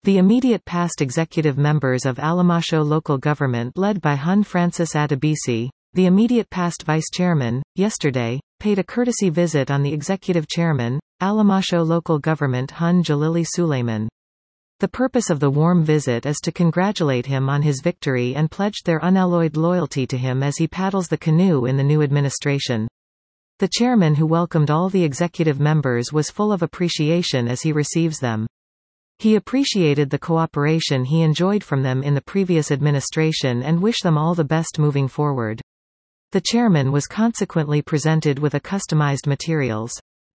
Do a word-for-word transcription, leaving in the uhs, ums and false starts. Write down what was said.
The immediate past executive members of Alamasho local government led by Hun Francis Adebisi, the immediate past vice-chairman, yesterday, paid a courtesy visit on the executive chairman, Alamasho local government Hun Jalili Suleiman. The purpose of the warm visit is to congratulate him on his victory and pledged their unalloyed loyalty to him as he paddles the canoe in the new administration. The chairman, who welcomed all the executive members, was full of appreciation as he receives them. He appreciated the cooperation he enjoyed from them in the previous administration and wished them all the best moving forward. The chairman was consequently presented with a customized materials.